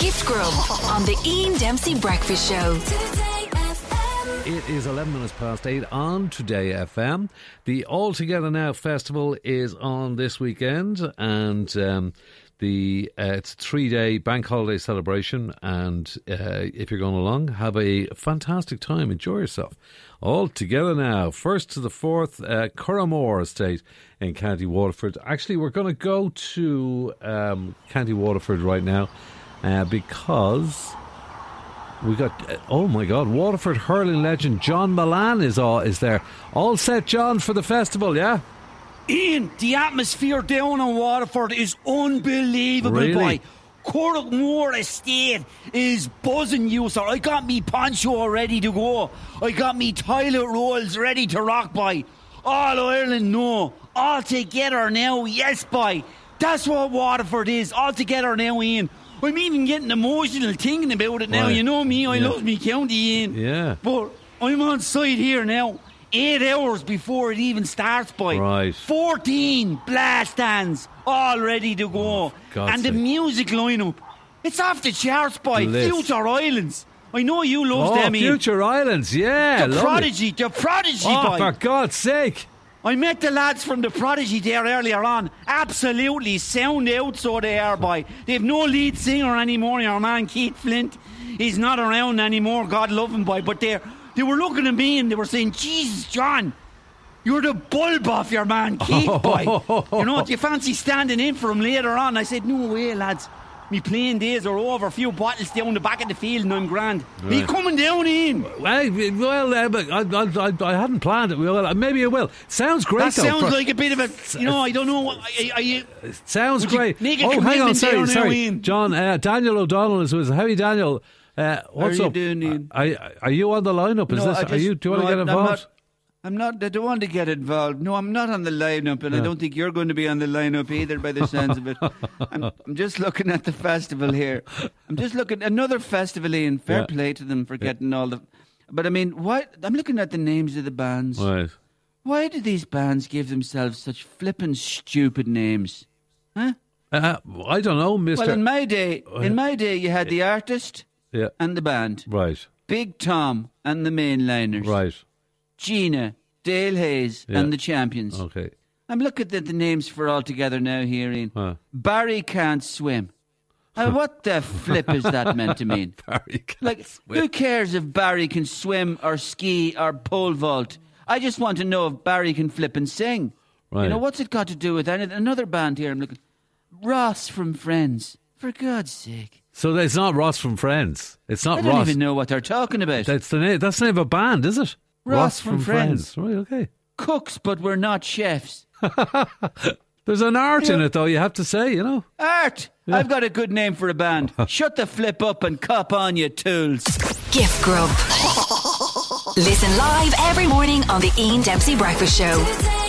Gift Grub on the Ian Dempsey Breakfast Show. It is 11 minutes past 8 on Today FM. The All Together Now Festival is on this weekend, and it's a 3-day bank holiday celebration. And if you're going along, have a fantastic time. Enjoy yourself. All Together Now, 1st to the 4th, Curramore Estate in County Waterford. Actually, we're going to go to County Waterford right now because we got, oh my God, Waterford hurling legend John Milan is there. All set, John, for the festival, yeah? Ian, the atmosphere down in Waterford is unbelievable, Really? boy. Curramore Estate is buzzing, you, sir. I got me poncho ready to go. I got me toilet rolls ready to rock, boy. All Ireland, no. All together now, yes, boy. That's what Waterford is. All together now, Ian. I'm even getting emotional thinking about it now. Right. You know me, I love me county, Ian. Yeah. But I'm on site here now. 8 hours before it even starts, boy. Right. 14 blast stands all ready to go. God's And the sake. music lineup, it's off the charts, boy. The list. Future Islands. I know you love them, Ian. Future Islands, yeah. The lovely. Prodigy, Oh, boy. for God's sake. I met the lads from the Prodigy there earlier on. Absolutely sound out, so they are, boy. They've no lead singer anymore, your man Keith Flint. He's not around anymore, God love him, boy. But they were looking at me and they were saying, Jesus, John, you're the bulb off your man Keith, boy. You know, do you fancy standing in for him later on? I said, no way, lads. Me playing days are over. A few bottles down the back of the field and I'm grand. Right. He coming down in. But I hadn't planned it. Well, maybe it will. Sounds great, That though. sounds like a bit of a, you know, I don't know. Sounds Would you great. make a Oh, hang on, commitment down sorry. now, Ian? John, Daniel O'Donnell is with us. How are you, Daniel? What's you up? doing, Ian? Are you on the lineup? Is this? Do you want to get involved? I'm not. I don't want to get involved. No, I'm not on the lineup, and I don't think you're going to be on the lineup either, by the sounds of it. I'm just looking at the festival here. I'm just looking another festival, Ian. Fair play to them for getting all the. But I mean, why? I'm looking at the names of the bands. Right. Why do these bands give themselves such flippin' stupid names? Huh? I don't know, Mister. Well, in my day, you had the artist and the band. Right. Big Tom and the Mainliners. Right. Gina, Dale Hayes, and the Champions. Okay. I'm looking at the names for all together now here, Ian. Barry Can't Swim. What the flip is that meant to mean? Barry can't swim. Who cares if Barry can swim or ski or pole vault? I just want to know if Barry can flip and sing. Right. You know, what's it got to do with anything? Another band here I'm looking. Ross from Friends. For God's sake. So it's not Ross from Friends. It's not I don't Ross. even know what they're talking about. That's the name. That's the name of a band, is it? Ross from Friends. Right. Okay. Cooks, but we're not chefs. There's an art in it, though. You have to say, you know. Art! Yeah. I've got a good name for a band. Shut the flip up and cop on, you tools. Gift Grub. Listen live every morning on the Ian Dempsey Breakfast Show.